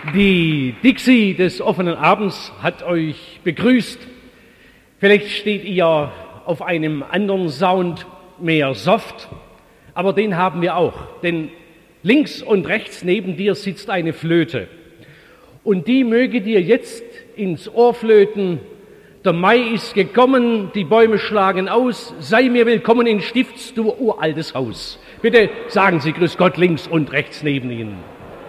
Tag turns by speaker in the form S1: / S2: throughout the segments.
S1: Die Dixie des offenen Abends hat euch begrüßt. Vielleicht steht ihr auf einem anderen Sound, mehr Soft, aber den haben wir auch. Denn links und rechts neben dir sitzt eine Flöte. Und die möge dir jetzt ins Ohr flöten. Der Mai ist gekommen, die Bäume schlagen aus. Sei mir willkommen in Stifts, du uraltes Haus. Bitte sagen Sie Grüß Gott links und rechts neben Ihnen.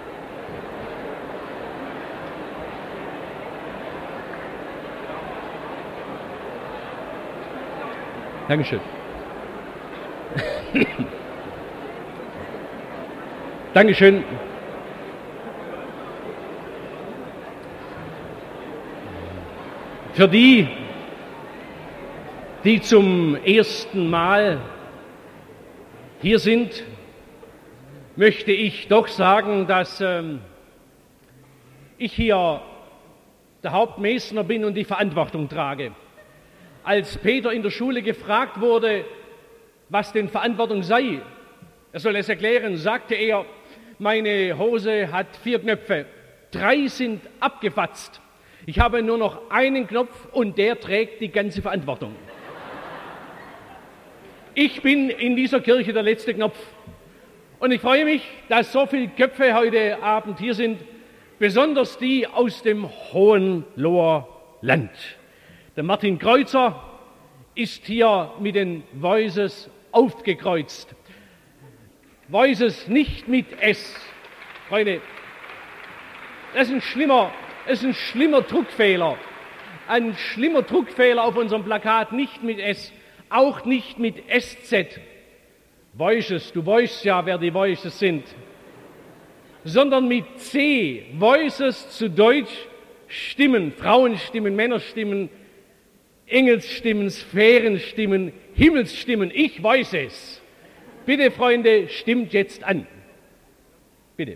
S1: Dankeschön. Dankeschön. Für die, die zum ersten Mal hier sind, möchte ich doch sagen, dass ich hier der Hauptmesner bin und die Verantwortung trage. Als Peter in der Schule gefragt wurde, was denn Verantwortung sei, er soll es erklären, sagte er, meine Hose hat 4 Knöpfe, 3 sind abgefatzt. Ich habe nur noch einen Knopf und der trägt die ganze Verantwortung. Ich bin in dieser Kirche der letzte Knopf. Und ich freue mich, dass so viele Köpfe heute Abend hier sind, besonders die aus dem Hohenloher Land. Der Martin Kreuzer ist hier mit den Voices aufgekreuzt. Voices nicht mit S. Freunde, das ist ein schlimmer Druckfehler. Ein schlimmer Druckfehler auf unserem Plakat, nicht mit S, auch nicht mit SZ. Voices, du weißt ja, wer die Voices sind. Sondern mit C. Voices zu Deutsch Stimmen, Frauenstimmen, Männerstimmen, Engelsstimmen, Sphärenstimmen, Himmelsstimmen, ich weiß es. Bitte, Freunde, stimmt jetzt an. Bitte.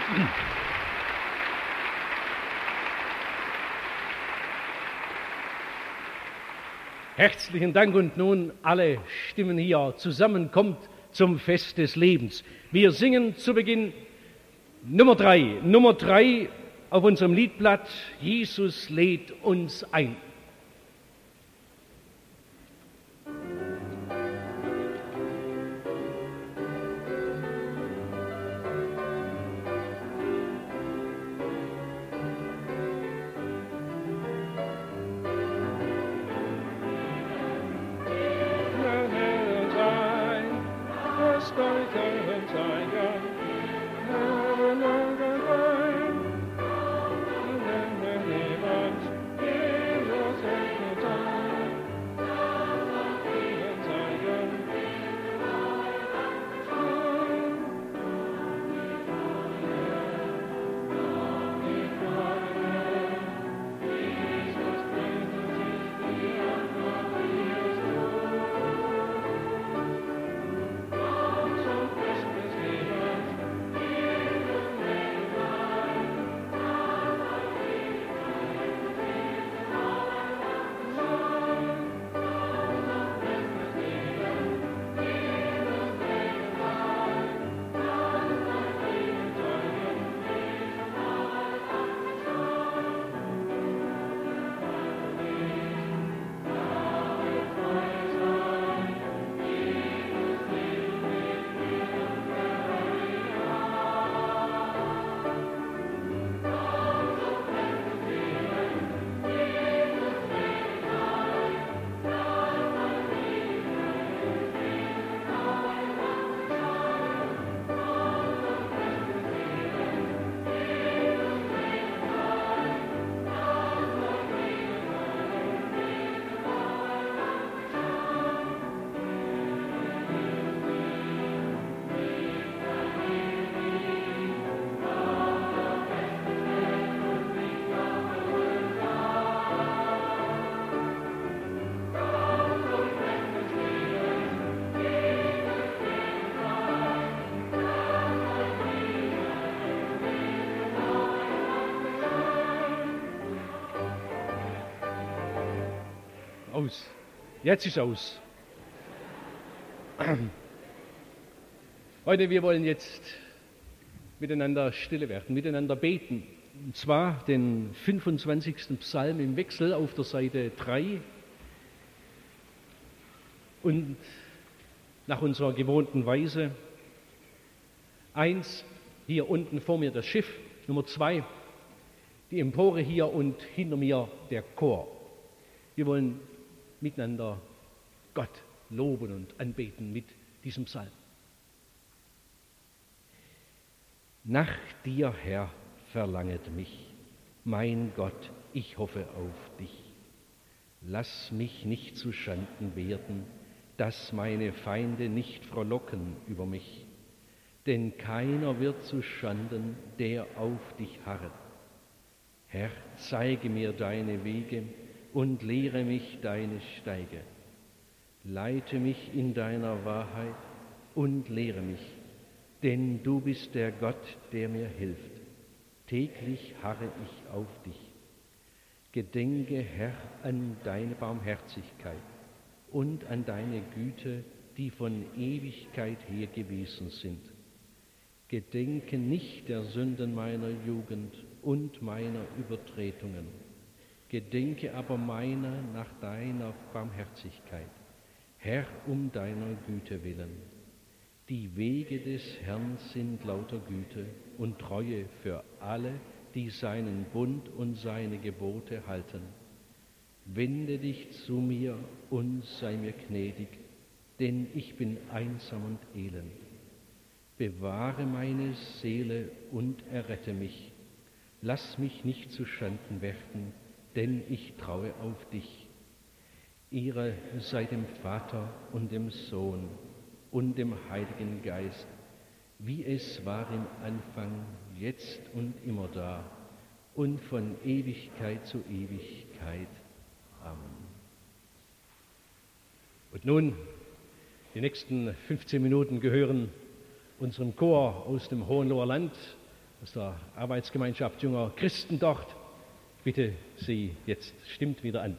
S1: Herzlichen Dank und nun alle Stimmen hier zusammenkommt zum Fest des Lebens. Wir singen zu Beginn Nummer 3 auf unserem Liedblatt, Jesus lädt uns ein. Aus. Jetzt ist aus. Heute, wir wollen jetzt miteinander stille werden, miteinander beten. Und zwar den 25. Psalm im Wechsel auf der Seite 3. Und nach unserer gewohnten Weise 1, hier unten vor mir das Schiff, Nummer 2, die Empore hier und hinter mir der Chor. Wir wollen miteinander Gott loben und anbeten mit diesem Psalm. Nach dir, Herr, verlanget mich, mein Gott, ich hoffe auf dich. Lass mich nicht zu Schanden werden, dass meine Feinde nicht frohlocken über mich. Denn keiner wird zu Schanden, der auf dich harret. Herr, zeige mir deine Wege und lehre mich deine Steige. Leite mich in deiner Wahrheit und lehre mich, denn du bist der Gott, der mir hilft. Täglich harre ich auf dich. Gedenke, Herr, an deine Barmherzigkeit und an deine Güte, die von Ewigkeit her gewesen sind. Gedenke nicht der Sünden meiner Jugend und meiner Übertretungen. Gedenke aber meiner nach deiner Barmherzigkeit, Herr, um deiner Güte willen. Die Wege des Herrn sind lauter Güte und Treue für alle, die seinen Bund und seine Gebote halten. Wende dich zu mir und sei mir gnädig, denn ich bin einsam und elend. Bewahre meine Seele und errette mich. Lass mich nicht zu Schanden werden, denn ich traue auf dich. Ehre sei dem Vater und dem Sohn und dem Heiligen Geist, wie es war im Anfang, jetzt und immer da und von Ewigkeit zu Ewigkeit. Amen. Und nun, die nächsten 15 Minuten gehören unserem Chor aus dem Hohenloher Land. aus der Arbeitsgemeinschaft junger Christen dort. Ich bitte Sie, jetzt stimmt wieder an.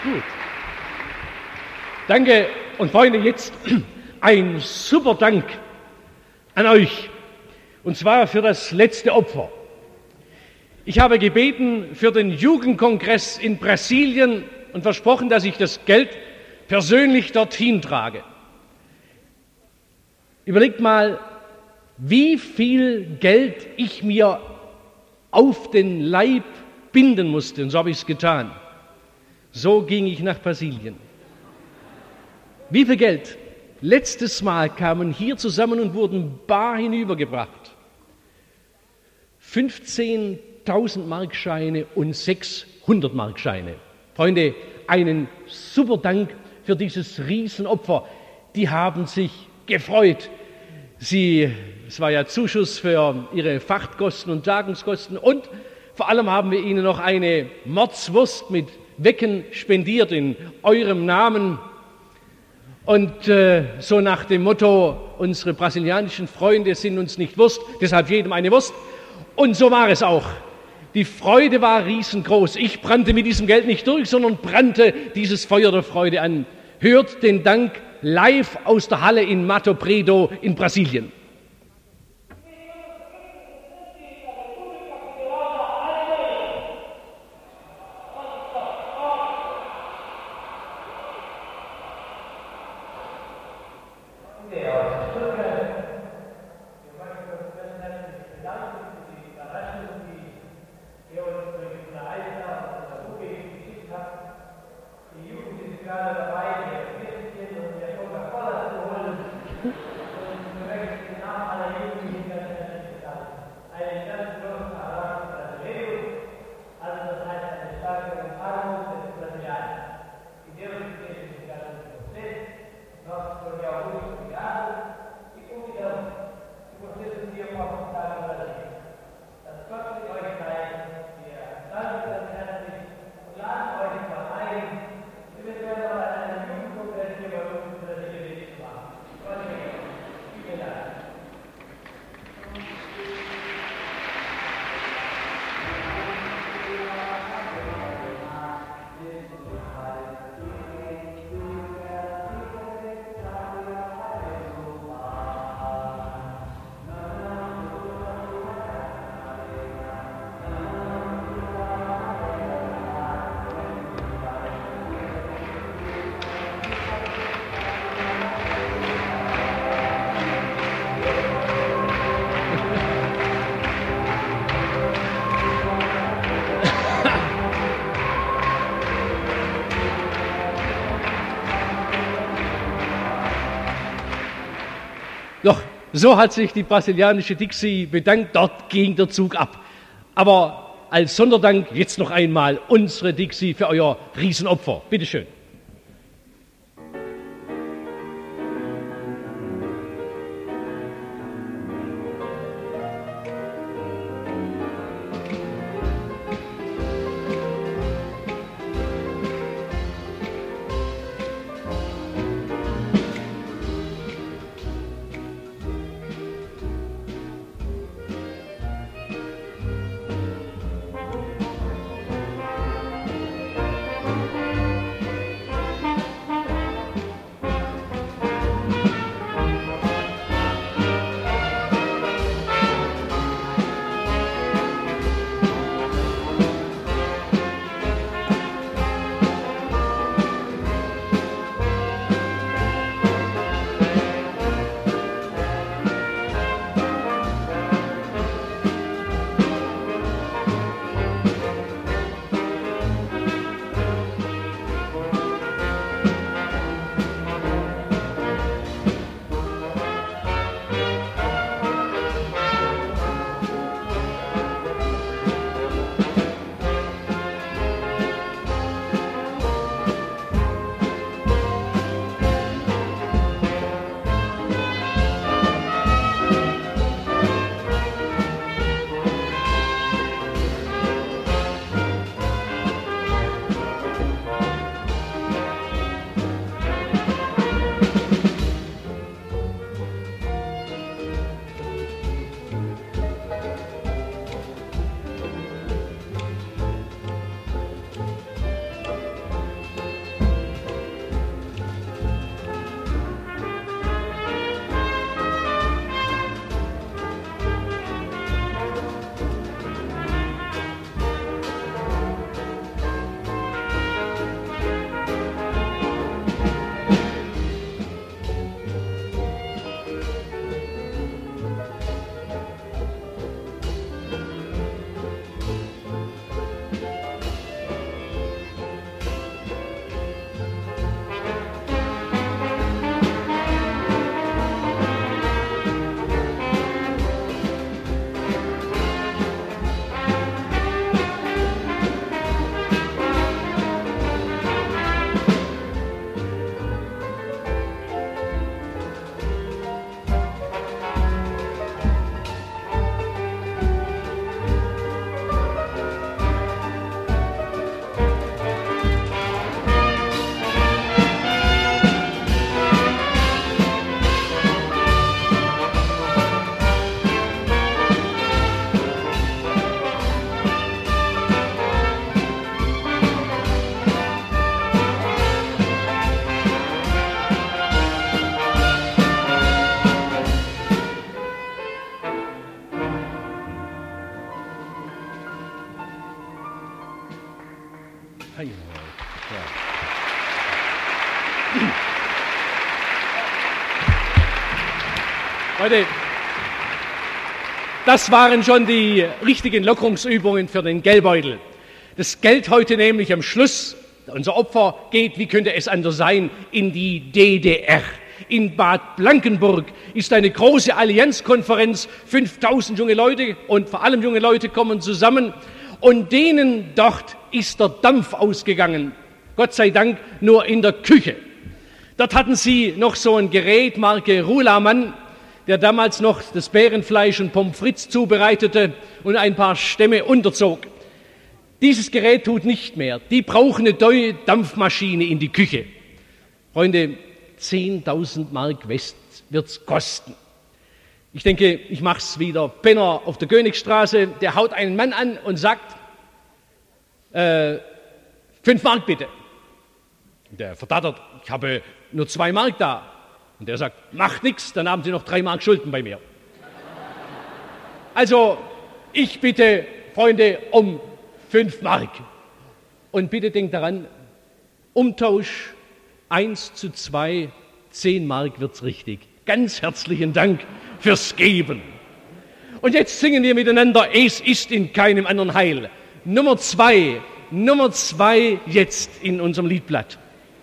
S1: Gut. Danke und Freunde, jetzt ein super Dank an euch, und zwar für das letzte Opfer. Ich habe gebeten für den Jugendkongress in Brasilien und versprochen, dass ich das Geld persönlich dorthin trage. Überlegt mal, wie viel Geld ich mir auf den Leib binden musste, und so habe ich es getan. So ging ich nach Brasilien. Wie viel Geld? Letztes Mal kamen hier zusammen und wurden bar hinübergebracht. 15.000 Markscheine und 600 Markscheine. Freunde, einen super Dank für dieses Riesenopfer. Die haben sich gefreut. Es war ja Zuschuss für ihre Fachtkosten und Tagungskosten, und vor allem haben wir ihnen noch eine Mordswurst mit Wecken spendiert in eurem Namen. Und so nach dem Motto, unsere brasilianischen Freunde sind uns nicht Wurst, deshalb jedem eine Wurst. Und so war es auch. Die Freude war riesengroß. Ich brannte mit diesem Geld nicht durch, sondern brannte dieses Feuer der Freude an. Hört den Dank live aus der Halle in Mato Preto in Brasilien. Doch, so hat sich die brasilianische Dixie bedankt, dort ging der Zug ab. Aber als Sonderdank jetzt noch einmal unsere Dixie für euer Riesenopfer. Bitte schön. Leute, das waren schon die richtigen Lockerungsübungen für den Geldbeutel. Das Geld heute nämlich am Schluss, unser Opfer geht, wie könnte es anders sein, in die DDR. In Bad Blankenburg ist eine große Allianzkonferenz, 5000 junge Leute und vor allem junge Leute kommen zusammen und denen dort ist der Dampf ausgegangen. Gott sei Dank nur in der Küche. Dort hatten sie noch so ein Gerät, Marke Rulamann, der damals noch das Bärenfleisch und Pommes frites zubereitete und ein paar Stämme unterzog. Dieses Gerät tut nicht mehr. Die brauchen eine neue Dampfmaschine in die Küche. Freunde, 10.000 Mark West wird's kosten. Ich denke, ich mach's wieder. Penner auf der Königstraße, der haut einen Mann an und sagt, 5 Mark bitte. Der verdattert, ich habe nur 2 Mark da. Und der sagt, macht nichts, dann haben Sie noch 3 Mark Schulden bei mir. Also, ich bitte, Freunde, um 5 Mark. Und bitte denkt daran, Umtausch 1:2, 10 Mark wird's richtig. Ganz herzlichen Dank fürs Geben. Und jetzt singen wir miteinander, es ist in keinem anderen Heil. Nummer 2 jetzt in unserem Liedblatt.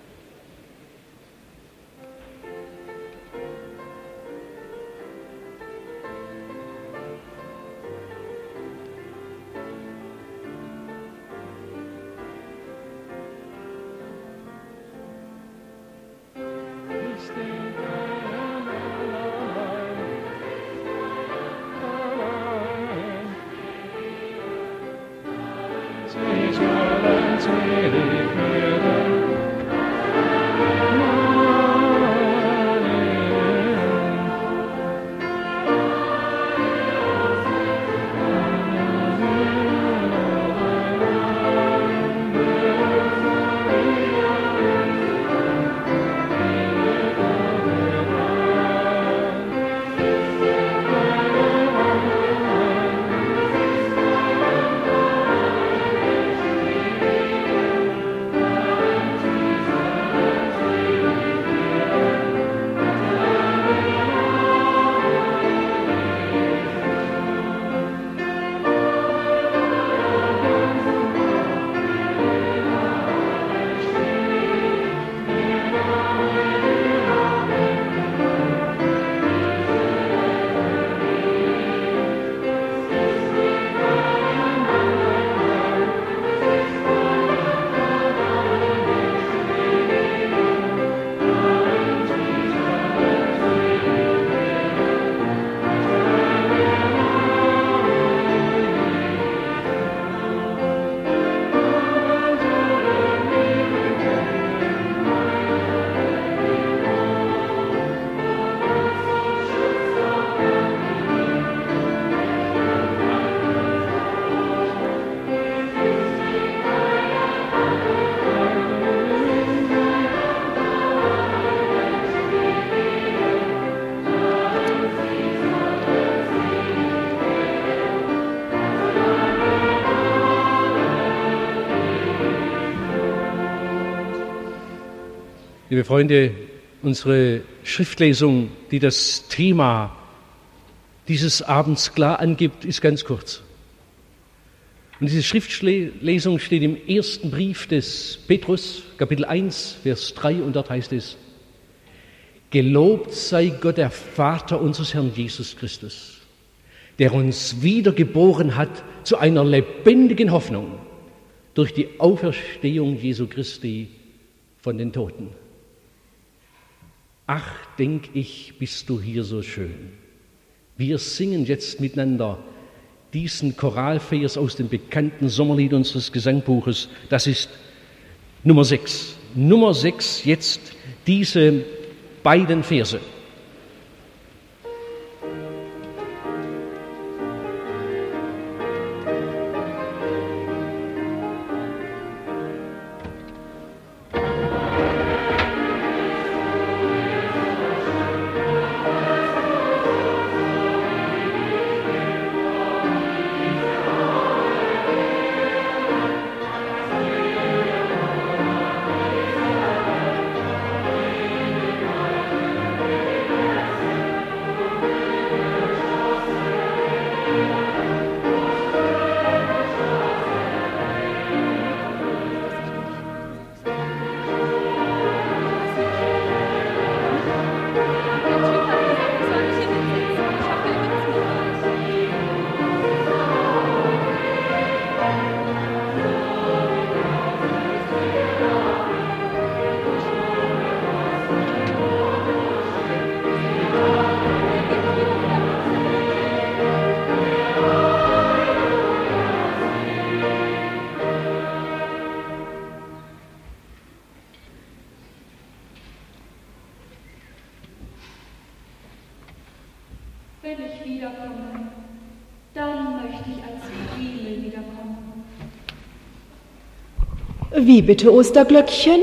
S1: Liebe Freunde, unsere Schriftlesung, die das Thema dieses Abends klar angibt, ist ganz kurz. Und diese Schriftlesung steht im ersten Brief des Petrus, Kapitel 1, Vers 3, und dort heißt es: Gelobt sei Gott, der Vater unseres Herrn Jesus Christus, der uns wiedergeboren hat zu einer lebendigen Hoffnung durch die Auferstehung Jesu Christi von den Toten. Ach, denk ich, bist du hier so schön. Wir singen jetzt miteinander diesen Choralvers aus dem bekannten Sommerlied unseres Gesangbuches. Das ist Nummer 6. Nummer 6 jetzt diese beiden Verse.
S2: Wenn ich wiederkomme, dann möchte ich als Primel wiederkommen.
S3: Wie bitte, Osterglöckchen?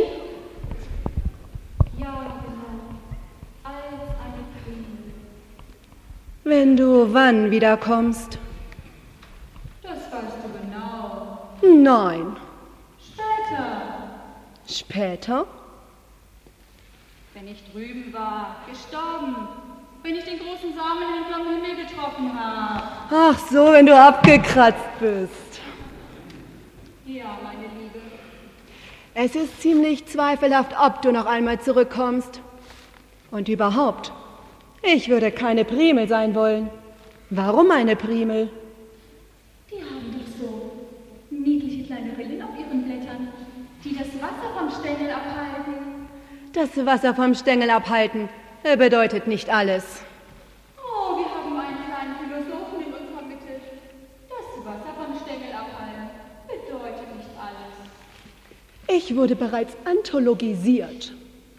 S2: Ja, genau, als eine Primel.
S3: Wenn du wann wiederkommst?
S2: Das weißt du genau.
S3: Nein.
S2: Später,
S3: Später?
S2: wenn ich drüben war, gestorben, wenn ich den großen Samenhändler am Himmel getroffen habe.
S3: Ach so, wenn du abgekratzt bist.
S2: Ja, meine Liebe.
S3: Es ist ziemlich zweifelhaft, ob du noch einmal zurückkommst. Und überhaupt, ich würde keine Primel sein wollen. Warum eine Primel?
S2: Die haben doch so niedliche kleine Rillen auf ihren Blättern, die das Wasser vom Stängel abhalten.
S3: Das Wasser vom Stängel abhalten bedeutet nicht alles.
S2: Oh, wir haben einen kleinen Philosophen in unserer Mitte. Das Wasser vom Stängel abhalten bedeutet nicht alles.
S3: Ich wurde bereits anthologisiert.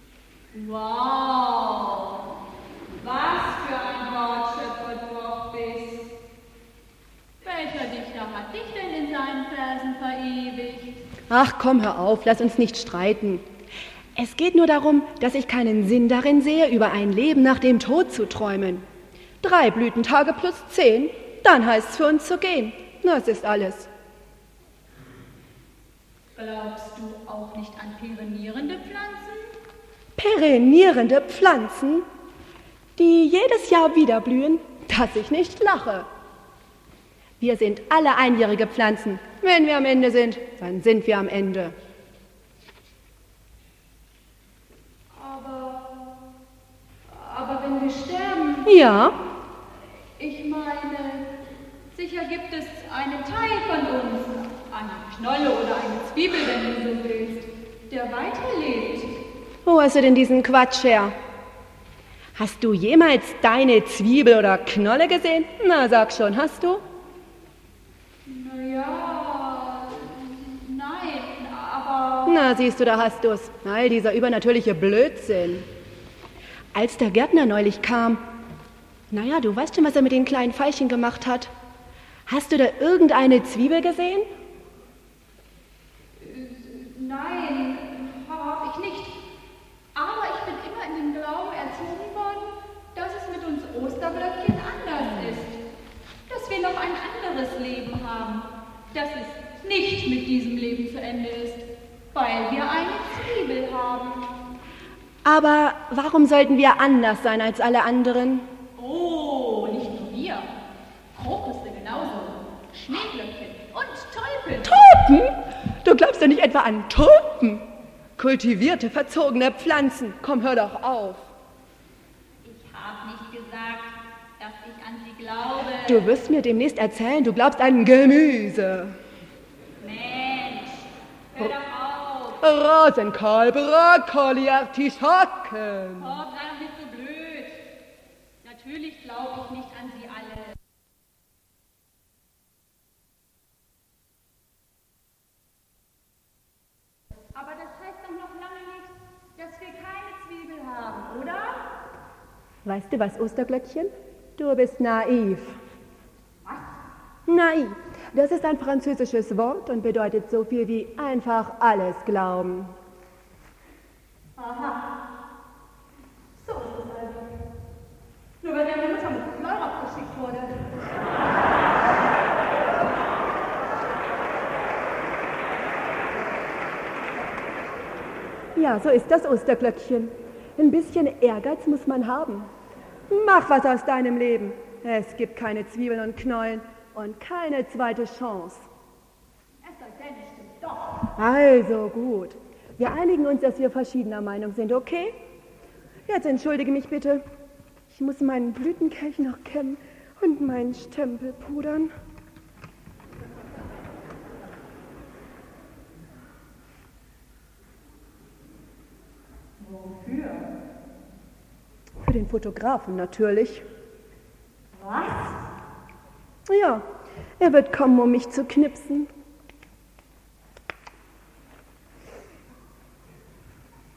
S2: Wow, was für ein Wortschöpfer du auch bist. Welcher Dichter hat dich denn in seinen Versen verewigt?
S3: Ach komm, hör auf, lass uns nicht streiten. Es geht nur darum, dass ich keinen Sinn darin sehe, über ein Leben nach dem Tod zu träumen. 3 Blütentage plus 10, dann heißt es für uns zu gehen. Das ist alles.
S2: Glaubst du auch nicht an perenierende Pflanzen?
S3: Perennierende Pflanzen, die jedes Jahr wieder blühen, dass ich nicht lache. Wir sind alle einjährige Pflanzen. Wenn wir am Ende sind, dann sind wir am Ende.
S2: Aber wenn wir sterben,
S3: Ja,
S2: ich meine, sicher gibt es einen Teil von uns, eine Knolle oder eine Zwiebel, wenn du so willst, der weiterlebt.
S3: wo hast du denn diesen Quatsch her? Hast du jemals deine Zwiebel oder Knolle gesehen? Na, sag schon, hast du?
S2: Naja, nein, aber...
S3: Na, siehst du, da hast du's. All dieser übernatürliche Blödsinn. Als der Gärtner neulich kam, naja, du weißt schon, was er mit den kleinen Veilchen gemacht hat. Hast du da irgendeine Zwiebel gesehen?
S2: Nein, hab ich nicht. Aber ich bin immer in dem Glauben erzogen worden, dass es mit uns Osterblöckchen anders ist. Dass wir noch ein anderes Leben haben. Dass es nicht mit diesem Leben zu Ende ist, weil wir eine Zwiebel haben.
S3: Aber warum sollten wir anders sein als alle anderen?
S2: Oh, nicht nur wir. Krokusse genauso. Schneeglöckchen und Teufel.
S3: Tulpen? Du glaubst doch nicht etwa an Tulpen? Kultivierte, verzogene Pflanzen. Komm, hör doch auf.
S2: Ich habe nicht gesagt, dass ich an sie glaube.
S3: Du wirst mir demnächst erzählen, du glaubst an Gemüse.
S2: Mensch, hör doch auf.
S3: Rosenkohl, Brokkoli, Artischocken.
S2: Oh, sei doch nicht so blöd. Natürlich glaube ich nicht an sie alle. Aber das heißt doch noch lange nicht, dass wir keine Zwiebel haben, oder?
S3: Weißt du was, Osterglöckchen? Du bist naiv.
S2: Was?
S3: Naiv. Das ist ein französisches Wort und bedeutet so viel wie einfach alles glauben.
S2: Aha. So ist es also. Nur weil deine Mutter mit Fleur abgeschickt wurde.
S3: Ja, so ist das, Osterglöckchen. Ein bisschen Ehrgeiz muss man haben. Mach was aus deinem Leben. Es gibt keine Zwiebeln und Knollen und keine zweite Chance.
S2: Es sei denn, es stimmt doch.
S3: Also gut. Wir einigen uns, dass wir verschiedener Meinung sind, okay? Jetzt entschuldige mich bitte. Ich muss meinen Blütenkelch noch kämmen und meinen Stempel pudern.
S2: Wofür?
S3: Für den Fotografen natürlich.
S2: Was?
S3: Ja, er wird kommen, um mich zu knipsen.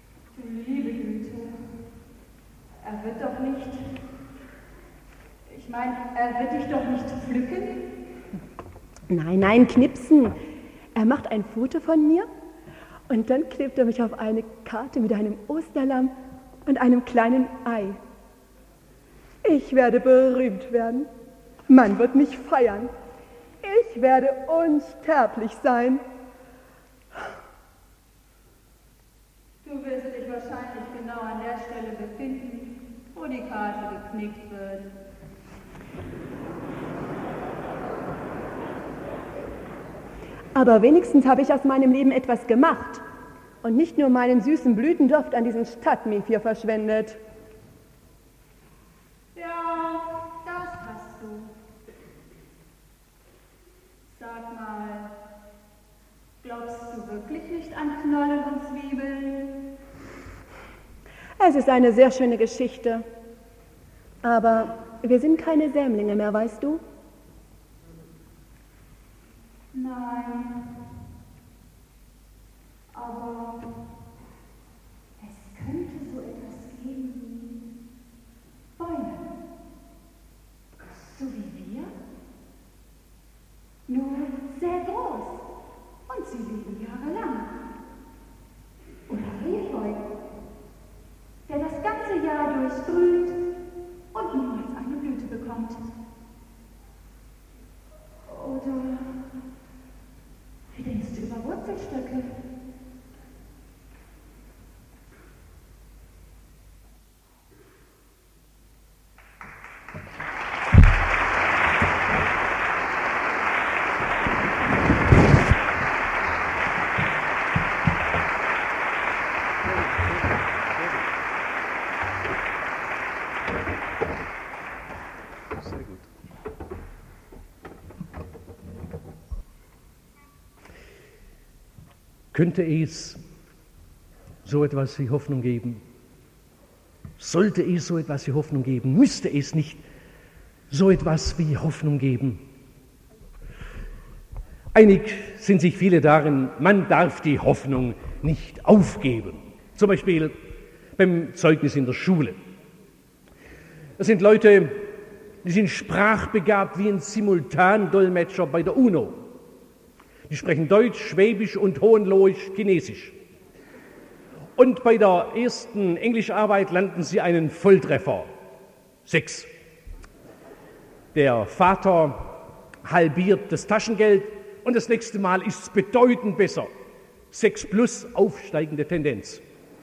S2: Du liebe Güte. Er wird doch nicht... Ich meine, er wird dich doch nicht pflücken?
S3: Nein, nein, knipsen. Er macht ein Foto von mir und dann klebt er mich auf eine Karte mit einem Osterlamm und einem kleinen Ei. Ich werde berühmt werden. Man wird mich feiern. Ich werde unsterblich sein.
S2: Du wirst dich wahrscheinlich genau an der Stelle befinden, wo die Karte geknickt wird.
S3: Aber wenigstens habe ich aus meinem Leben etwas gemacht und nicht nur meinen süßen Blütenduft an diesen Stadtmephir verschwendet.
S2: Ja, das hast du. Sag mal, glaubst du wirklich nicht an Knollen und Zwiebeln?
S3: Es ist eine sehr schöne Geschichte, aber wir sind keine Sämlinge mehr, weißt du?
S2: Nein, aber es könnte so etwas geben wie Bäume, so wie wir, nur sehr groß und sie leben jahrelang. Oder Efeu, der das ganze Jahr durchgrünt und niemals eine Blüte bekommt. Oder wie denkst du über Wurzelstöcke?
S1: Könnte es so etwas wie Hoffnung geben? Sollte es so etwas wie Hoffnung geben? Müsste es nicht so etwas wie Hoffnung geben? Einig sind sich viele darin, man darf die Hoffnung nicht aufgeben. Zum Beispiel beim Zeugnis in der Schule. Das sind Leute, die sind sprachbegabt wie ein Simultandolmetscher bei der UNO. Die sprechen Deutsch, Schwäbisch und Hohenlohisch Chinesisch. Und bei der ersten Englischarbeit landen sie einen Volltreffer. 6. Der Vater halbiert das Taschengeld und das nächste Mal ist es bedeutend besser. 6 plus, aufsteigende Tendenz.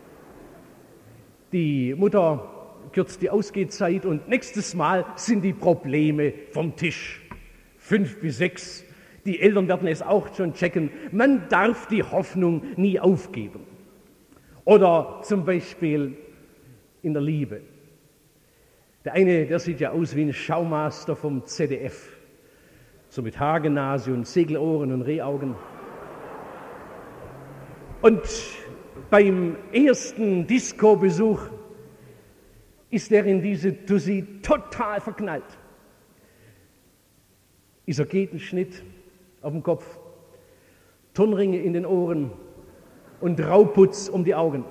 S1: Die Mutter kürzt die Ausgehzeit und nächstes Mal sind die Probleme vom Tisch. 5 bis 6. Die Eltern werden es auch schon checken. Man darf die Hoffnung nie aufgeben. Oder zum Beispiel in der Liebe. Der eine, der sieht ja aus wie ein Schaumaster vom ZDF. So mit Haarnase und Segelohren und Rehaugen. Und beim ersten Disco-Besuch ist er in diese Tussi total verknallt. Isogetenschnitt auf dem Kopf, Turnringe in den Ohren und Rauputz um die Augen.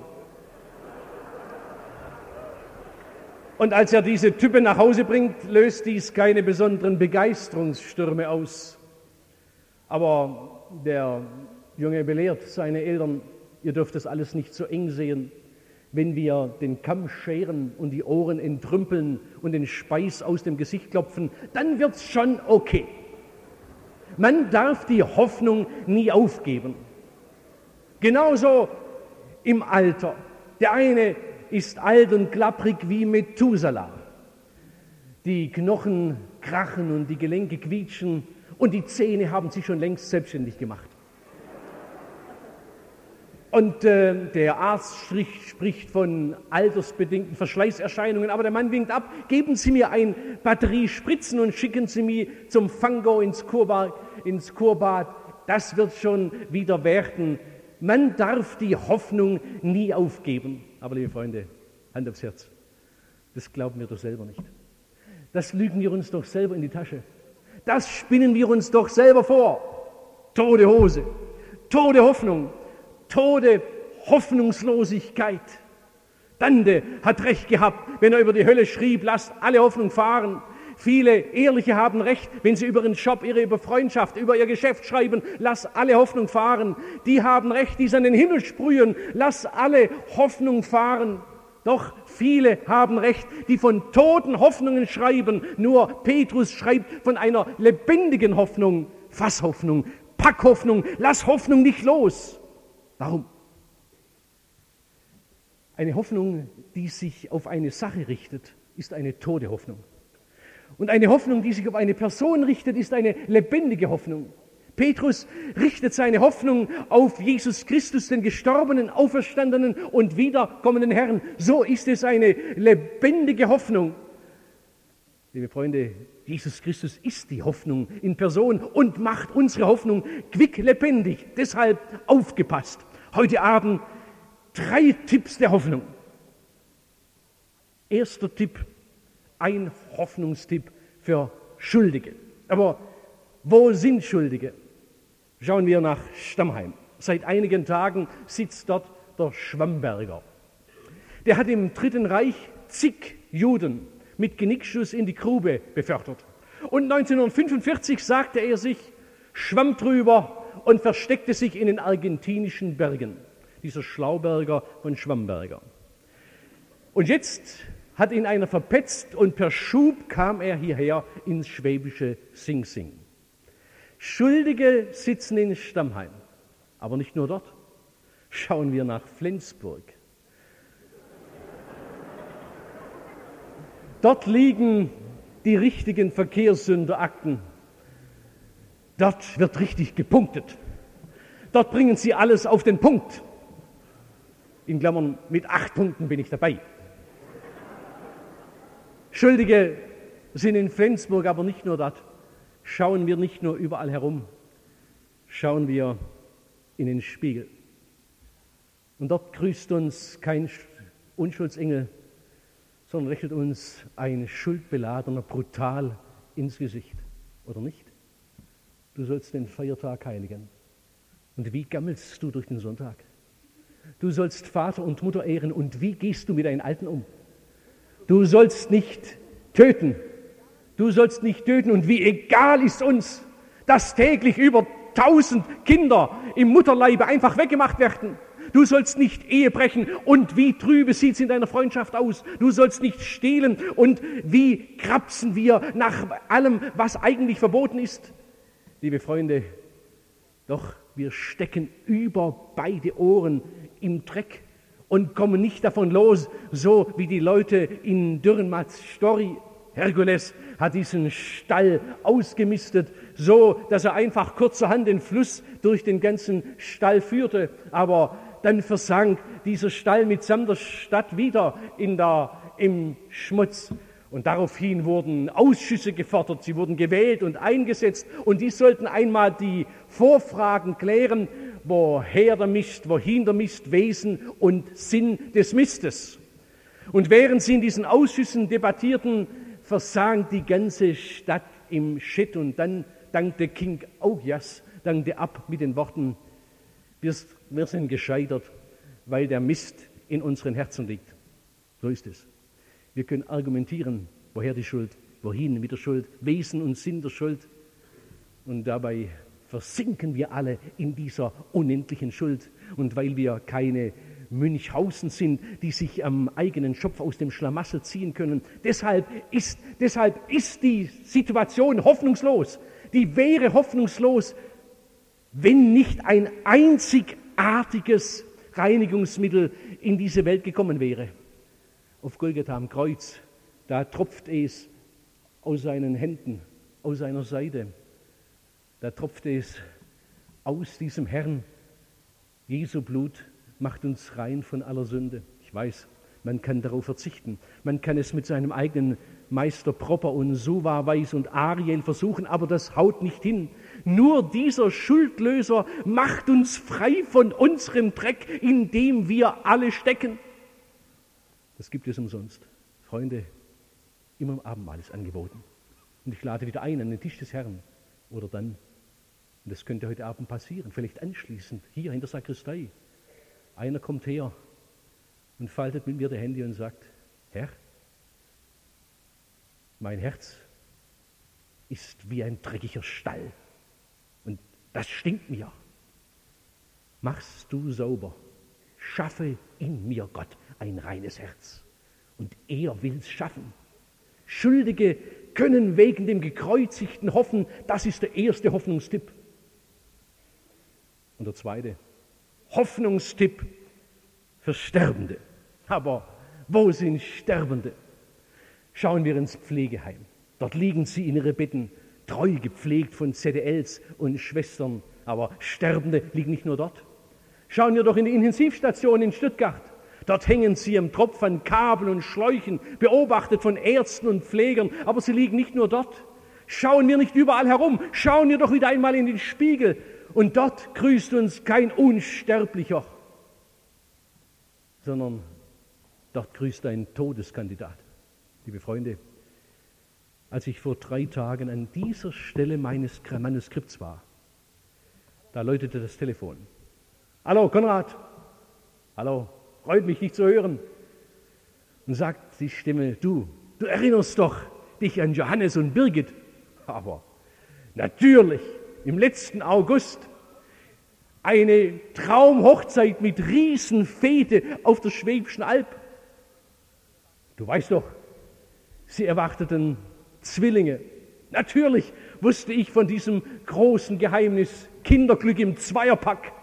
S1: Und als er diese Type nach Hause bringt, löst dies keine besonderen Begeisterungsstürme aus. Aber der Junge belehrt seine Eltern, ihr dürft das alles nicht so eng sehen. Wenn wir den Kamm scheren und die Ohren entrümpeln und den Speis aus dem Gesicht klopfen, dann wird's schon okay. Man darf die Hoffnung nie aufgeben. Genauso im Alter. Der eine ist alt und klapprig wie Methuselah. Die Knochen krachen und die Gelenke quietschen und die Zähne haben sich schon längst selbstständig gemacht. Und der Arzt spricht von altersbedingten Verschleißerscheinungen, aber der Mann winkt ab, geben Sie mir ein Batterie Spritzen und schicken Sie mich zum Fango ins Kurbad. Das wird schon wieder werden. Man darf die Hoffnung nie aufgeben. Aber liebe Freunde, Hand aufs Herz, das glauben wir doch selber nicht. Das lügen wir uns doch selber in die Tasche. Das spinnen wir uns doch selber vor. Tote Hose, tote Hoffnung. Tode Hoffnungslosigkeit. Dante hat recht gehabt, wenn er über die Hölle schrieb, lasst alle Hoffnung fahren. Viele Ehrliche haben recht, wenn sie über ihren Job, über Freundschaft, über ihr Geschäft schreiben, lass alle Hoffnung fahren. Die haben recht, die es an den Himmel sprühen, lass alle Hoffnung fahren. Doch viele haben recht, die von toten Hoffnungen schreiben. Nur Petrus schreibt von einer lebendigen Hoffnung. Fass Hoffnung, pack Hoffnung, lass Hoffnung nicht los. Warum? Eine Hoffnung, die sich auf eine Sache richtet, ist eine tote Hoffnung. Und eine Hoffnung, die sich auf eine Person richtet, ist eine lebendige Hoffnung. Petrus richtet seine Hoffnung auf Jesus Christus, den gestorbenen, auferstandenen und wiederkommenden Herrn. So ist es eine lebendige Hoffnung. Liebe Freunde, Jesus Christus ist die Hoffnung in Person und macht unsere Hoffnung quicklebendig. Deshalb aufgepasst. Heute Abend 3 Tipps der Hoffnung. Erster Tipp, ein Hoffnungstipp für Schuldige. Aber wo sind Schuldige? Schauen wir nach Stammheim. Seit einigen Tagen sitzt dort der Schwamberger. Der hat im Dritten Reich zig Juden mit Genickschuss in die Grube befördert. Und 1945 sagte er sich, schwamm drüber und versteckte sich in den argentinischen Bergen. Dieser Schlauberger von Schwamberger. Und jetzt hat ihn einer verpetzt und per Schub kam er hierher ins schwäbische Sing Sing. Schuldige sitzen in Stammheim, aber nicht nur dort. Schauen wir nach Flensburg. Dort liegen die richtigen Verkehrssünderakten. Dort wird richtig gepunktet. Dort bringen sie alles auf den Punkt. In Klammern, mit 8 Punkten bin ich dabei. Schuldige sind in Flensburg, aber nicht nur dort. Schauen wir nicht nur überall herum, schauen wir in den Spiegel. Und dort grüßt uns kein Unschuldsengel, sondern lächelt uns ein Schuldbeladener brutal ins Gesicht. Oder nicht? Du sollst den Feiertag heiligen. Und wie gammelst du durch den Sonntag? Du sollst Vater und Mutter ehren. Und wie gehst du mit deinen Alten um? Du sollst nicht töten. Du sollst nicht töten. Und wie egal ist uns, dass täglich über 1000 Kinder im Mutterleibe einfach weggemacht werden. Du sollst nicht Ehe brechen. Und wie trübe sieht es in deiner Freundschaft aus? Du sollst nicht stehlen. Und wie krapsen wir nach allem, was eigentlich verboten ist? Liebe Freunde, doch wir stecken über beide Ohren im Dreck und kommen nicht davon los, so wie die Leute in Dürrenmatts Story. Herkules hat diesen Stall ausgemistet, so dass er einfach kurzerhand den Fluss durch den ganzen Stall führte. Aber dann versank dieser Stall mitsamt der Stadt wieder im Schmutz. Und daraufhin wurden Ausschüsse gefordert, sie wurden gewählt und eingesetzt und die sollten einmal die Vorfragen klären, woher der Mist, wohin der Mist, Wesen und Sinn des Mistes. Und während sie in diesen Ausschüssen debattierten, versank die ganze Stadt im Shit und dann dankte King Augias, dankte ab mit den Worten, wir sind gescheitert, weil der Mist in unseren Herzen liegt. So ist es. Wir können argumentieren, woher die Schuld, wohin mit der Schuld, Wesen und Sinn der Schuld. Und dabei versinken wir alle in dieser unendlichen Schuld. Und weil wir keine Münchhausen sind, die sich am eigenen Schopf aus dem Schlamassel ziehen können, deshalb ist die Situation hoffnungslos. Die wäre hoffnungslos, wenn nicht ein einzigartiges Reinigungsmittel in diese Welt gekommen wäre. Auf Golgatha am Kreuz, da tropft es aus seinen Händen, aus seiner Seite. Da tropft es aus diesem Herrn. Jesu Blut macht uns rein von aller Sünde. Ich weiß, man kann darauf verzichten. Man kann es mit seinem eigenen Meister Proper und Suva-Weiß und Ariel versuchen, aber das haut nicht hin. Nur dieser Schuldlöser macht uns frei von unserem Dreck, in dem wir alle stecken. Das gibt es umsonst. Freunde, immer im Abendmahl ist angeboten. Und ich lade wieder ein an den Tisch des Herrn. Oder dann, und das könnte heute Abend passieren, vielleicht anschließend, hier in der Sakristei. Einer kommt her und faltet mit mir die Hände und sagt, Herr, mein Herz ist wie ein dreckiger Stall. Und das stinkt mir. Machst du sauber. Schaffe in mir, Gott, ein reines Herz. Und er will's schaffen. Schuldige können wegen dem Gekreuzigten hoffen. Das ist der erste Hoffnungstipp. Und der zweite Hoffnungstipp für Sterbende. Aber wo sind Sterbende? Schauen wir ins Pflegeheim. Dort liegen sie in ihren Betten, treu gepflegt von ZDLs und Schwestern. Aber Sterbende liegen nicht nur dort. Schauen wir doch in die Intensivstation in Stuttgart. Dort hängen sie am Tropf an Kabeln und Schläuchen, beobachtet von Ärzten und Pflegern. Aber sie liegen nicht nur dort. Schauen wir nicht überall herum. Schauen wir doch wieder einmal in den Spiegel. Und dort grüßt uns kein Unsterblicher, sondern dort grüßt ein Todeskandidat. Liebe Freunde, als ich vor 3 Tagen an dieser Stelle meines Manuskripts war, da läutete das Telefon. Hallo, Konrad. Hallo, freut mich, dich zu hören. Und sagt die Stimme, du erinnerst doch dich an Johannes und Birgit. Aber natürlich, im letzten August, eine Traumhochzeit mit Riesenfete auf der Schwäbischen Alb. Du weißt doch, sie erwarteten Zwillinge. Natürlich wusste ich von diesem großen Geheimnis, Kinderglück im Zweierpack.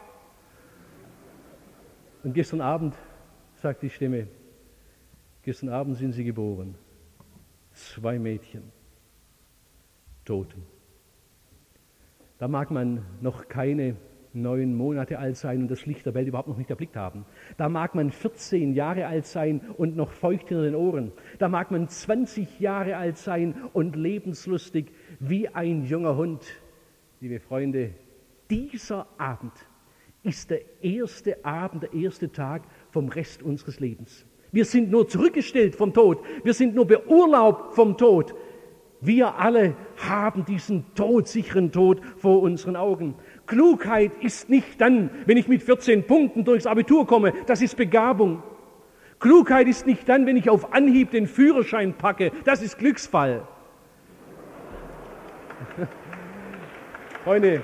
S1: Und gestern Abend, sagt die Stimme, gestern Abend sind sie geboren. 2 Mädchen, Toten. Da mag man noch keine 9 Monate alt sein und das Licht der Welt überhaupt noch nicht erblickt haben. Da mag man 14 Jahre alt sein und noch feucht hinter den Ohren. Da mag man 20 Jahre alt sein und lebenslustig wie ein junger Hund. Liebe Freunde, dieser Abend ist der erste Abend, der erste Tag vom Rest unseres Lebens. Wir sind nur zurückgestellt vom Tod. Wir sind nur beurlaubt vom Tod. Wir alle haben diesen todsicheren Tod vor unseren Augen. Klugheit ist nicht dann, wenn ich mit 14 Punkten durchs Abitur komme. Das ist Begabung. Klugheit ist nicht dann, wenn ich auf Anhieb den Führerschein packe. Das ist Glücksfall. Freunde,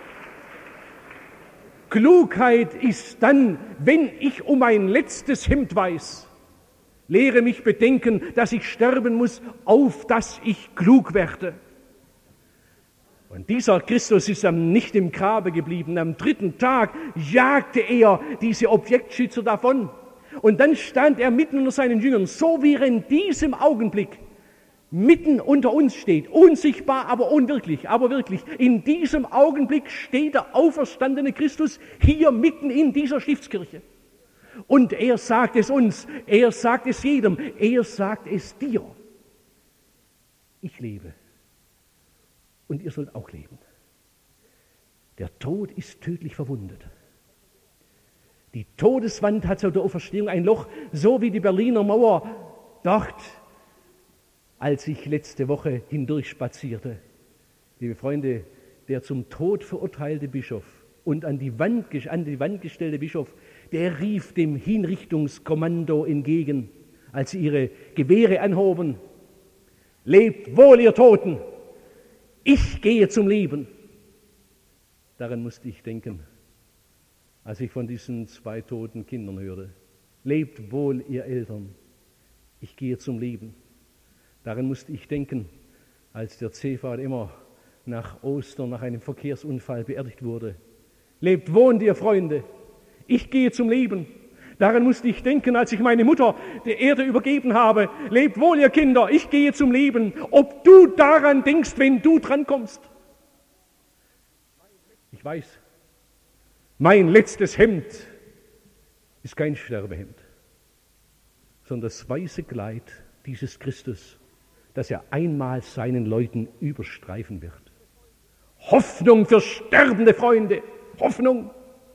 S1: Klugheit ist dann, wenn ich um mein letztes Hemd weiß. Lehre mich bedenken, dass ich sterben muss, auf dass ich klug werde. Und dieser Christus ist nicht im Grabe geblieben. Am 3. Tag jagte er diese Objektschützer davon. Und dann stand er mitten unter seinen Jüngern, so wie er in diesem Augenblick mitten unter uns steht. Unsichtbar, aber unwirklich, aber wirklich. In diesem Augenblick steht der auferstandene Christus hier mitten in dieser Stiftskirche. Und er sagt es uns, er sagt es jedem, er sagt es dir. Ich lebe und ihr sollt auch leben. Der Tod ist tödlich verwundet. Die Todeswand hat seit der Auferstehung ein Loch, so wie die Berliner Mauer dort, als ich letzte Woche hindurch spazierte. Liebe Freunde, der zum Tod verurteilte Bischof und an die Wand gestellte Bischof, der rief dem Hinrichtungskommando entgegen, als sie ihre Gewehre anhoben: Lebt wohl, ihr Toten, ich gehe zum Leben. Daran musste ich denken, als ich von diesen 2 toten Kindern hörte. Lebt wohl, ihr Eltern, ich gehe zum Leben. Daran musste ich denken, als der CVD immer nach Ostern nach einem Verkehrsunfall beerdigt wurde. Lebt wohl, ihr Freunde, ich gehe zum Leben. Daran musste ich denken, als ich meine Mutter der Erde übergeben habe. Lebt wohl, ihr Kinder, ich gehe zum Leben. Ob du daran denkst, wenn du drankommst. Ich weiß, mein letztes Hemd ist kein Sterbehemd, sondern das weiße Kleid dieses Christus, das er einmal seinen Leuten überstreifen wird. Hoffnung für sterbende Freunde, Hoffnung.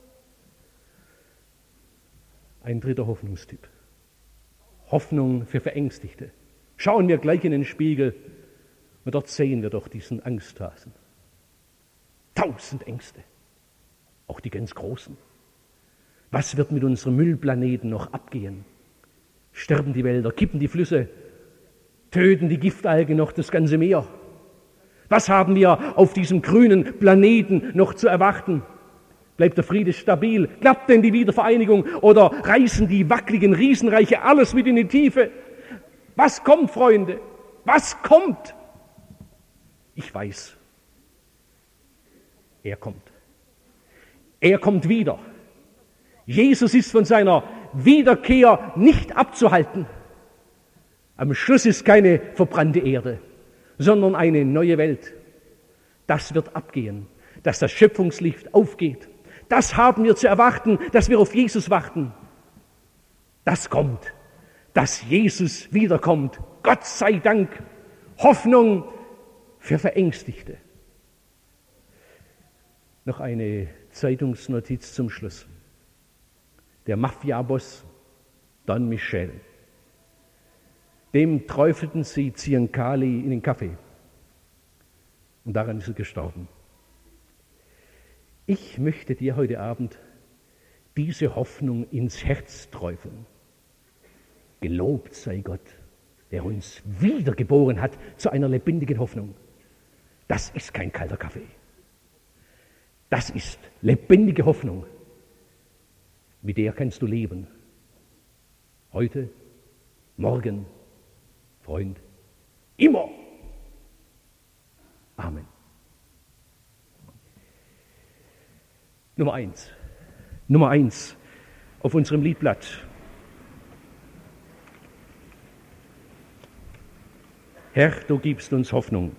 S1: Ein 3. Hoffnungstipp. Hoffnung für Verängstigte. Schauen wir gleich in den Spiegel und dort sehen wir doch diesen Angsthasen. 1000 Ängste, auch die ganz großen. Was wird mit unserem Müllplaneten noch abgehen? Sterben die Wälder, kippen die Flüsse, töten die Giftalgen noch das ganze Meer? Was haben wir auf diesem grünen Planeten noch zu erwarten? Bleibt der Friede stabil? Klappt denn die Wiedervereinigung? Oder reißen die wackeligen Riesenreiche alles mit in die Tiefe? Was kommt, Freunde? Was kommt? Ich weiß. Er kommt. Er kommt wieder. Jesus ist von seiner Wiederkehr nicht abzuhalten. Am Schluss ist keine verbrannte Erde, sondern eine neue Welt. Das wird abgehen, dass das Schöpfungslicht aufgeht. Das haben wir zu erwarten, dass wir auf Jesus warten. Das kommt, dass Jesus wiederkommt. Gott sei Dank. Hoffnung für Verängstigte. Noch eine Zeitungsnotiz zum Schluss. Der Mafiaboss Don Michel, dem träufelten sie Ziancali in den Kaffee. Und daran ist er gestorben. Ich möchte dir heute Abend diese Hoffnung ins Herz träufeln. Gelobt sei Gott, der uns wiedergeboren hat zu einer lebendigen Hoffnung. Das ist kein kalter Kaffee. Das ist lebendige Hoffnung. Mit der kannst du leben. Heute, morgen, Freund, immer. Amen. Nummer eins auf unserem Liedblatt. Herr, du gibst uns Hoffnung.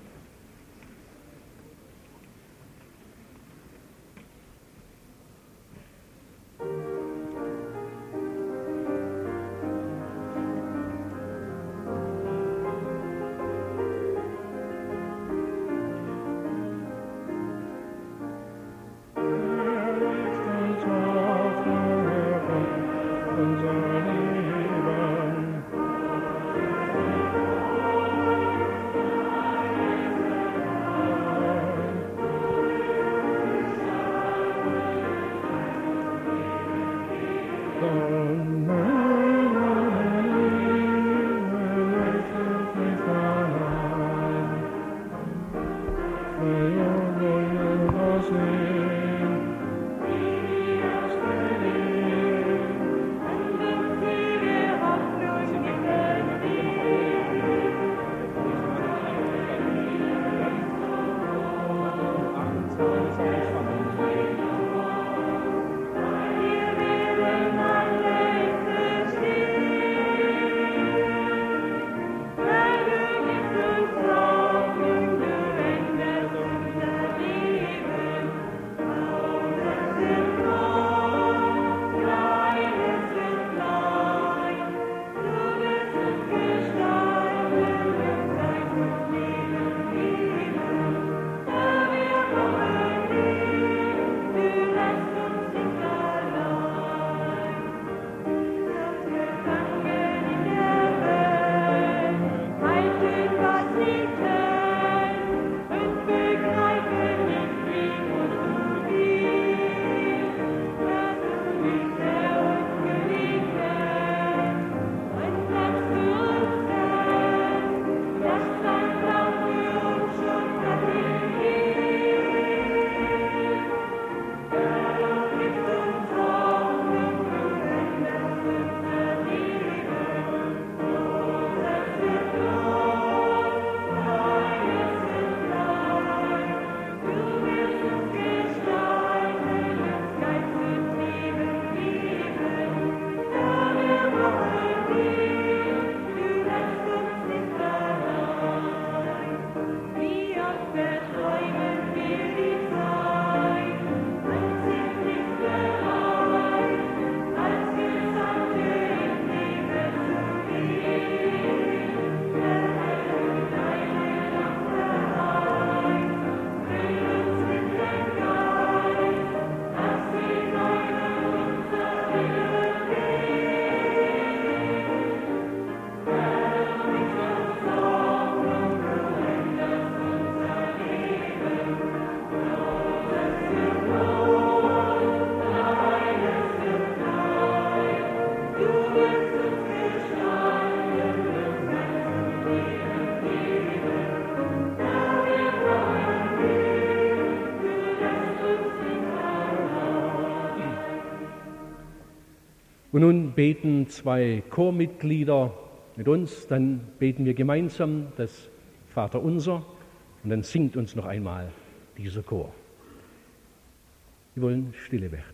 S1: Und nun beten 2 Chormitglieder mit uns, dann beten wir gemeinsam das Vaterunser und dann singt uns noch einmal dieser Chor. Wir wollen stille werden.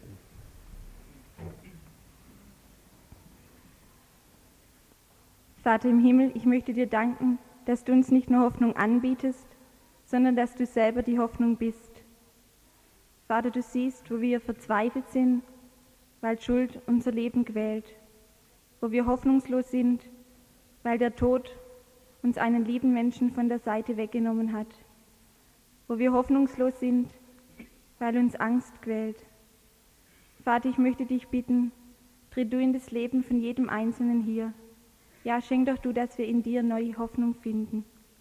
S4: Vater im Himmel, ich möchte dir danken, dass du uns nicht nur Hoffnung anbietest, sondern dass du selber die Hoffnung bist. Vater, du siehst, wo wir verzweifelt sind, weil Schuld unser Leben quält, wo wir hoffnungslos sind, weil der Tod uns einen lieben Menschen von der Seite weggenommen hat, wo wir hoffnungslos sind, weil uns Angst quält. Vater, ich möchte dich bitten, tritt du in das Leben von jedem Einzelnen hier. Ja, schenk doch du, dass wir in dir neue Hoffnung finden.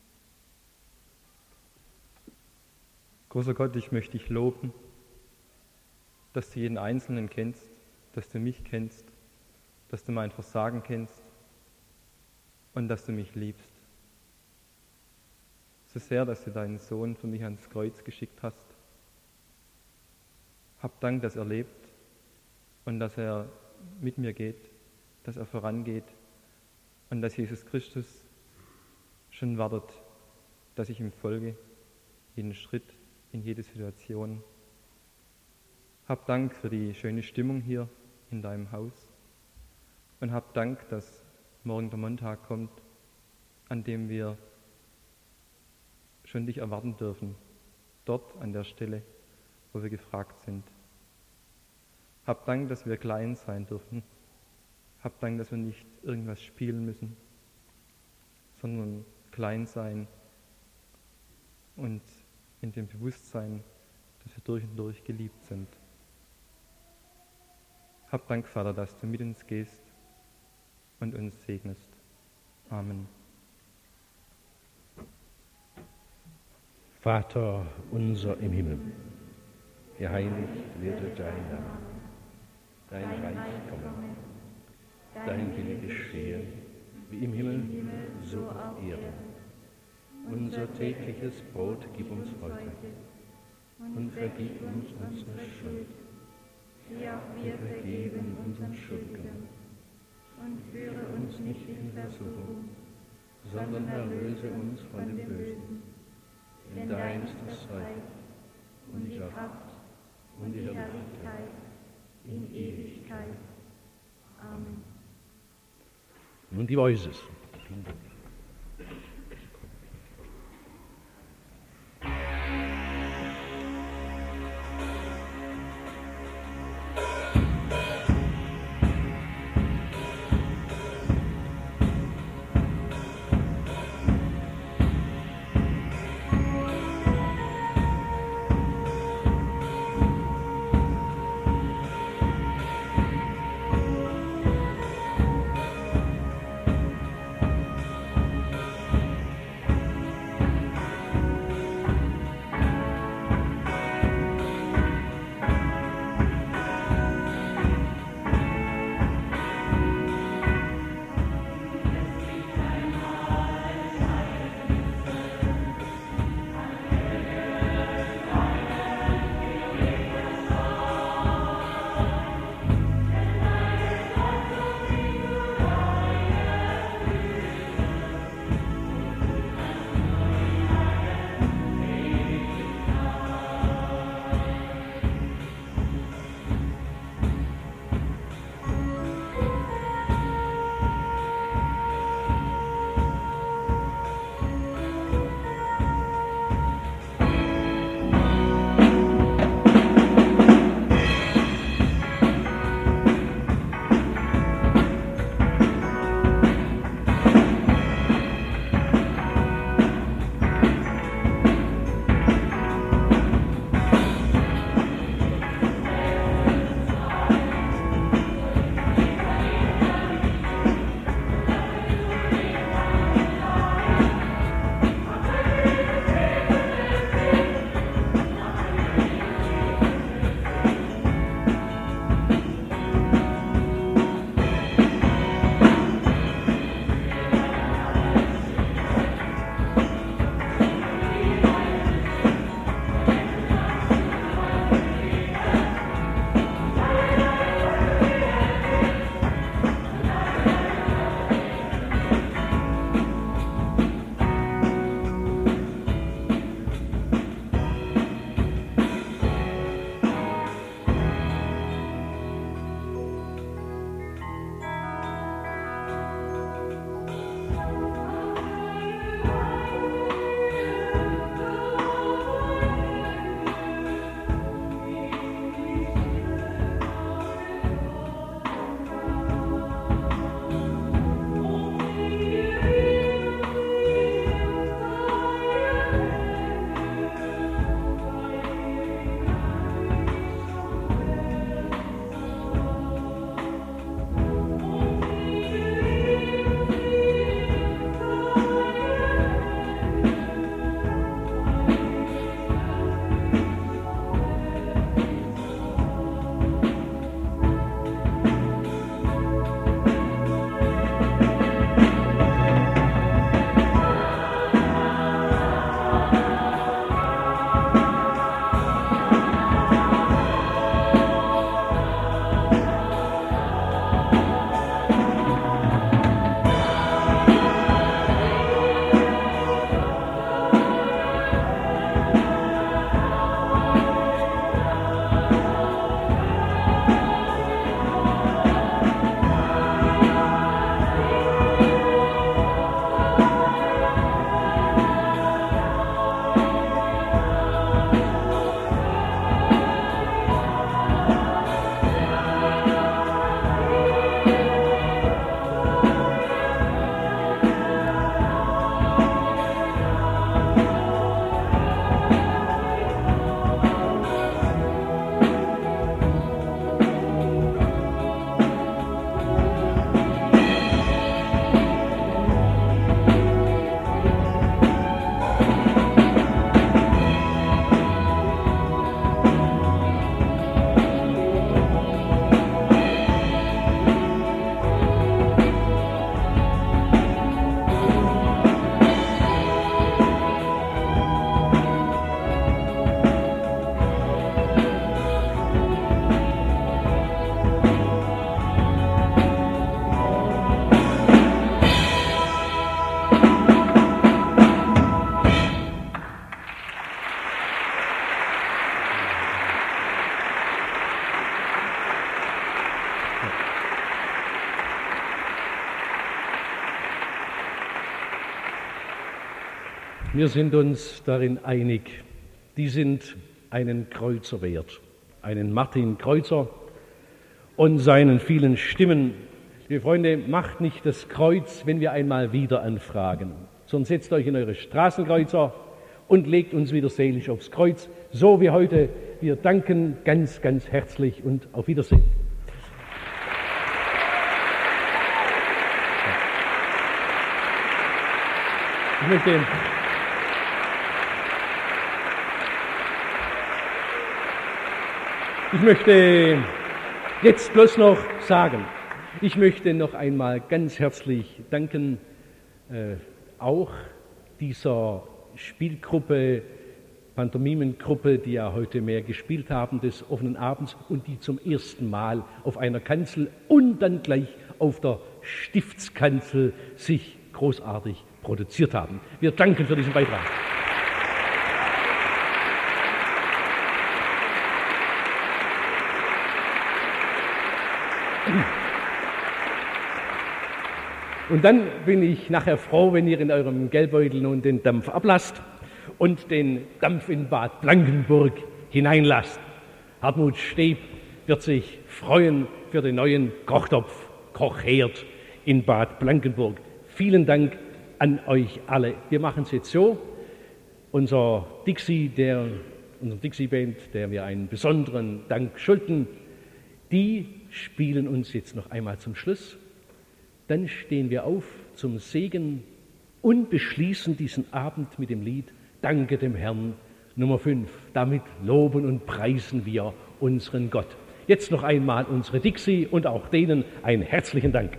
S5: Großer Gott, ich möchte dich loben, dass du jeden Einzelnen kennst, dass du mich kennst, dass du mein Versagen kennst und dass du mich liebst. So sehr, dass du deinen Sohn für mich ans Kreuz geschickt hast. Hab Dank, dass er lebt und dass er mit mir geht, dass er vorangeht und dass Jesus Christus schon wartet, dass ich ihm folge, jeden Schritt, in jede Situation. Hab Dank für die schöne Stimmung hier in deinem Haus und hab Dank, dass morgen der Montag kommt, an dem wir schon dich erwarten dürfen, dort an der Stelle, wo wir gefragt sind. Hab Dank, dass wir klein sein dürfen. Hab Dank, dass wir nicht irgendwas spielen müssen, sondern klein sein und in dem Bewusstsein, dass wir durch und durch geliebt sind. Hab Dank, Vater, dass du mit uns gehst und uns segnest. Amen.
S1: Vater unser im Himmel, geheiligt werde dein Name, dein Reich komme, dein Wille geschehe, wie im Himmel, so auf Erden. Unser tägliches Brot gib uns heute und vergib uns unsere Schuld, wie auch wir vergeben unseren Schuldigern. Und führe uns nicht in Versuchung, sondern erlöse uns von dem Bösen. Denn dein ist das Reich und die Kraft und die Herrlichkeit in Ewigkeit. Amen. Nun die Voices. Wir sind uns darin einig, die sind einen Kreuzer wert, einen Martin Kreuzer und seinen vielen Stimmen. Liebe Freunde, macht nicht das Kreuz, wenn wir einmal wieder anfragen, sondern setzt euch in eure Straßenkreuzer und legt uns wieder selig aufs Kreuz, so wie heute. Wir danken ganz, ganz herzlich und auf Wiedersehen. Ich möchte jetzt bloß noch sagen, ich möchte noch einmal ganz herzlich danken, auch dieser Spielgruppe, Pantomimengruppe, die ja heute mehr gespielt haben des offenen Abends und die zum ersten Mal auf einer Kanzel und dann gleich auf der Stiftskanzel sich großartig produziert haben. Wir danken für diesen Beitrag. Und dann bin ich nachher froh, wenn ihr in eurem Geldbeutel nun den Dampf ablasst und den Dampf in Bad Blankenburg hineinlasst. Hartmut Steb wird sich freuen für den neuen Kochtopf, Kochherd in Bad Blankenburg. Vielen Dank an euch alle. Wir machen es jetzt so. Unser Dixie-Band, der wir einen besonderen Dank schulden, die spielen uns jetzt noch einmal zum Schluss. Dann stehen wir auf zum Segen und beschließen diesen Abend mit dem Lied Danke dem Herrn Nummer 5. Damit loben und preisen wir unseren Gott. Jetzt noch einmal unsere Dixie und auch denen einen herzlichen Dank.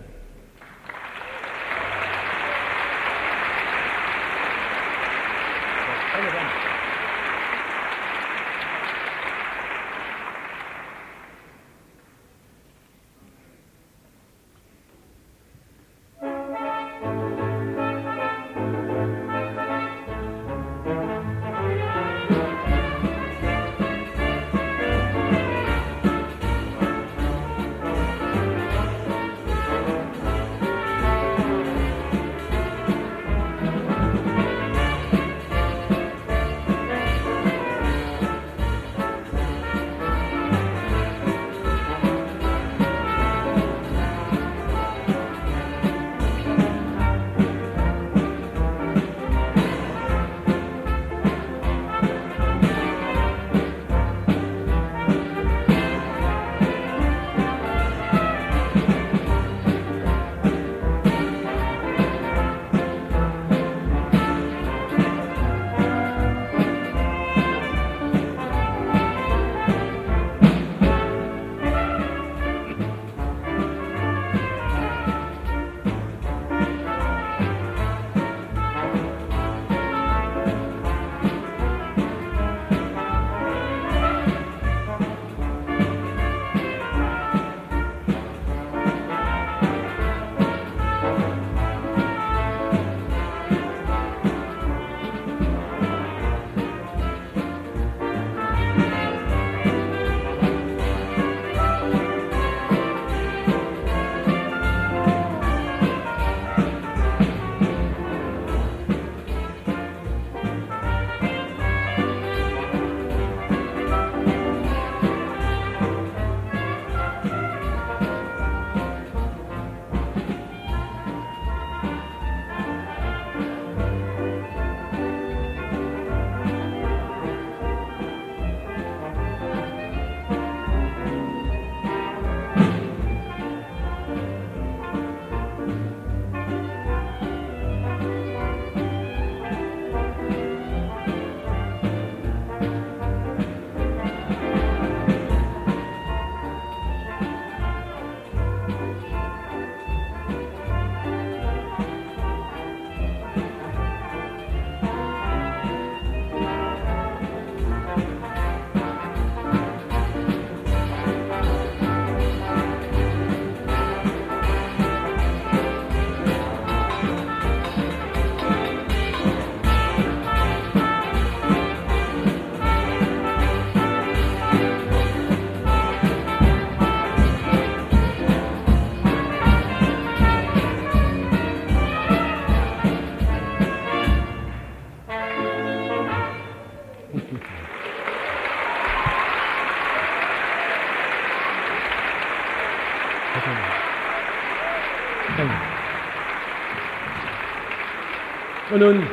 S1: Und nun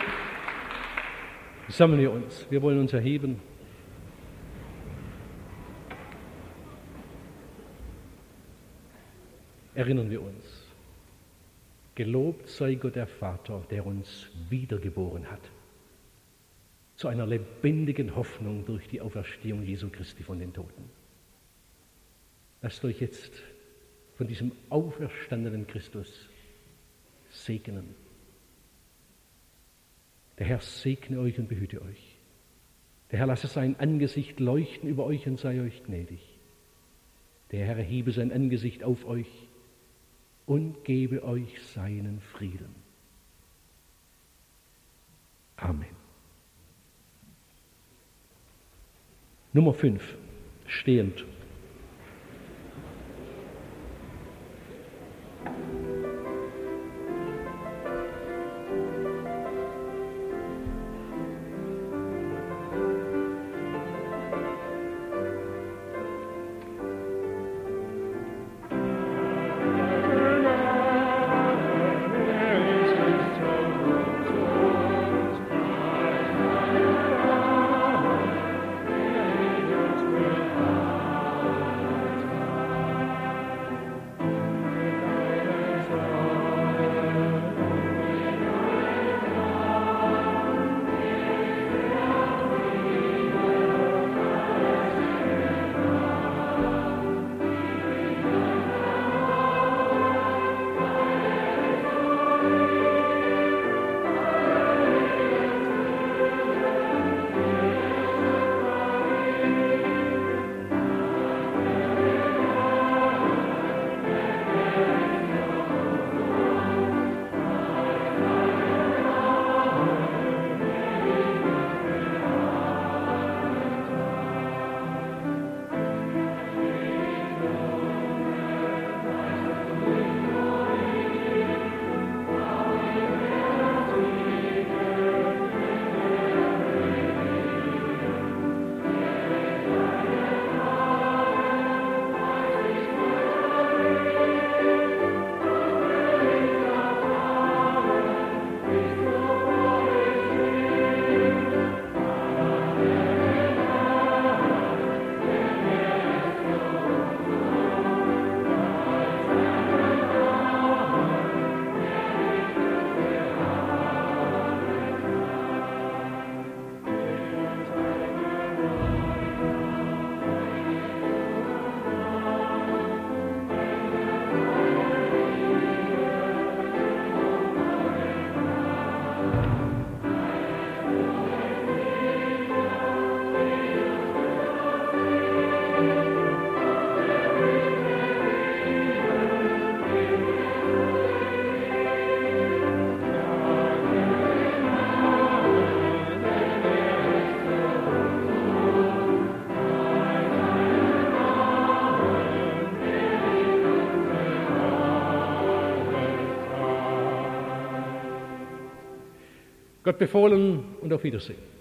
S1: sammeln wir uns. Wir wollen uns erheben. Erinnern wir uns. Gelobt sei Gott der Vater, der uns wiedergeboren hat. Zu einer lebendigen Hoffnung durch die Auferstehung Jesu Christi von den Toten. Lasst euch jetzt von diesem auferstandenen Christus segnen. Der Herr segne euch und behüte euch. Der Herr lasse sein Angesicht leuchten über euch und sei euch gnädig. Der Herr erhebe sein Angesicht auf euch und gebe euch seinen Frieden. Amen. Nummer 5, stehend. Gott befohlen und auf Wiedersehen.